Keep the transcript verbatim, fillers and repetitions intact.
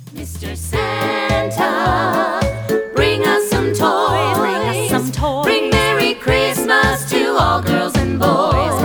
Mister Santa, bring us some toys. Bring us some toys. Bring Merry Christmas to all girls and boys.